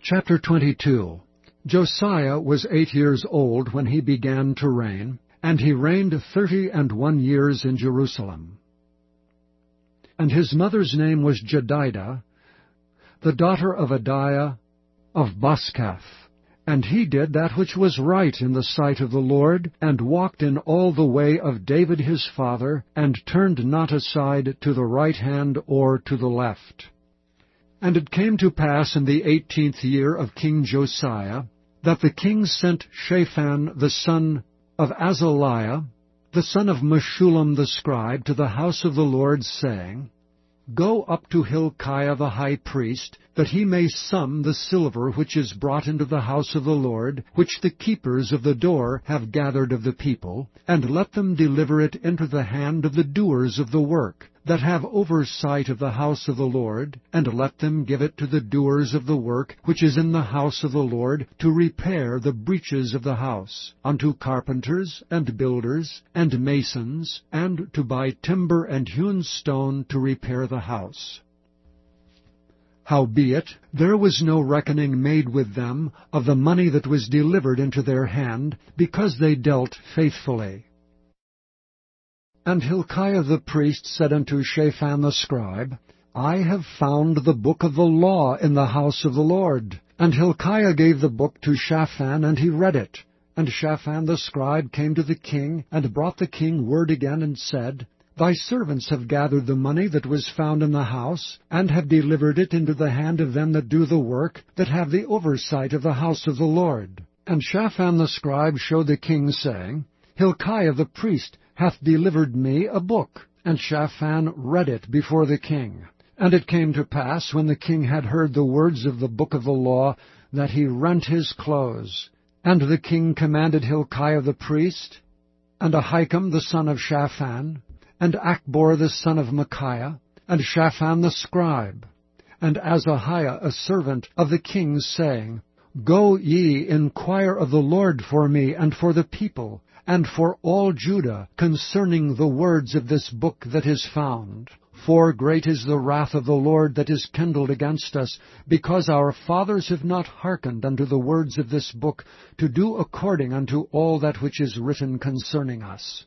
Chapter 22. Josiah was 8 years old when he began to reign, and he reigned 31 years in Jerusalem. And his mother's name was Jedidah, the daughter of Adiah of Boskath. And he did that which was right in the sight of the Lord, and walked in all the way of David his father, and turned not aside to the right hand or to the left. And it came to pass in the 18th year of King Josiah, that the king sent Shaphan the son of Azaliah, the son of Meshullam the scribe, to the house of the Lord, saying, Go up to Hilkiah the high priest, that he may sum the silver which is brought into the house of the Lord, which the keepers of the door have gathered of the people, and let them deliver it into the hand of the doers of the work, that have oversight of the house of the Lord, and let them give it to the doers of the work which is in the house of the Lord, to repair the breaches of the house, unto carpenters, and builders, and masons, and to buy timber and hewn stone to repair the house. Howbeit, there was no reckoning made with them of the money that was delivered into their hand, because they dealt faithfully. And Hilkiah the priest said unto Shaphan the scribe, I have found the book of the law in the house of the Lord. And Hilkiah gave the book to Shaphan, and he read it. And Shaphan the scribe came to the king, and brought the king word again, and said, Thy servants have gathered the money that was found in the house, and have delivered it into the hand of them that do the work, that have the oversight of the house of the Lord. And Shaphan the scribe showed the king, saying, Hilkiah the priest hath delivered me a book. And Shaphan read it before the king. And it came to pass, when the king had heard the words of the book of the law, that he rent his clothes. And the king commanded Hilkiah the priest, and Ahikam the son of Shaphan, and Achbor the son of Micaiah, and Shaphan the scribe, and Azahiah a servant of the king, saying, Go ye, inquire of the Lord for me, and for the people, and for all Judah, concerning the words of this book that is found. For great is the wrath of the Lord that is kindled against us, because our fathers have not hearkened unto the words of this book, to do according unto all that which is written concerning us.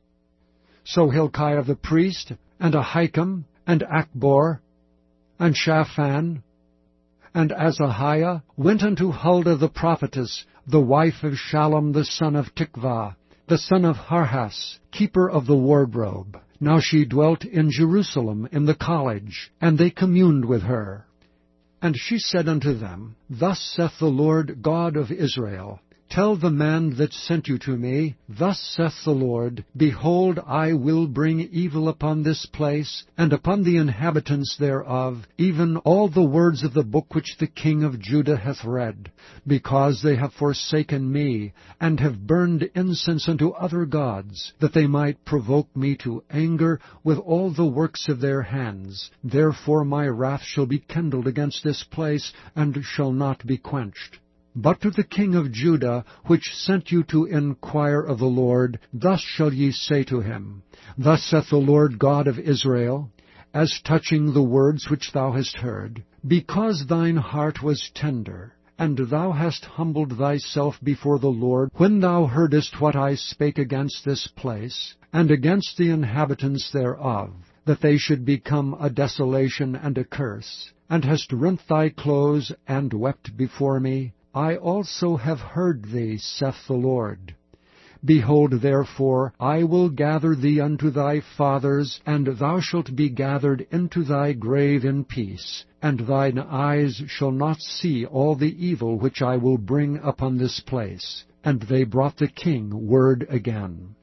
So Hilkiah the priest, and Ahikam, and Achbor, and Shaphan, and Azahiah went unto Huldah the prophetess, the wife of Shallum the son of Tikvah, the son of Harhas, keeper of the wardrobe. Now she dwelt in Jerusalem in the college, and they communed with her. And she said unto them, Thus saith the Lord God of Israel, Tell the man that sent you to me, Thus saith the Lord, Behold, I will bring evil upon this place, and upon the inhabitants thereof, even all the words of the book which the king of Judah hath read, because they have forsaken me, and have burned incense unto other gods, that they might provoke me to anger with all the works of their hands. Therefore my wrath shall be kindled against this place, and shall not be quenched. But to the king of Judah, which sent you to inquire of the Lord, thus shall ye say to him, Thus saith the Lord God of Israel, As touching the words which thou hast heard, because thine heart was tender, and thou hast humbled thyself before the Lord, when thou heardest what I spake against this place, and against the inhabitants thereof, that they should become a desolation and a curse, and hast rent thy clothes, and wept before me, I also have heard thee, saith the Lord. Behold, therefore, I will gather thee unto thy fathers, and thou shalt be gathered into thy grave in peace, and thine eyes shall not see all the evil which I will bring upon this place. And they brought the king word again.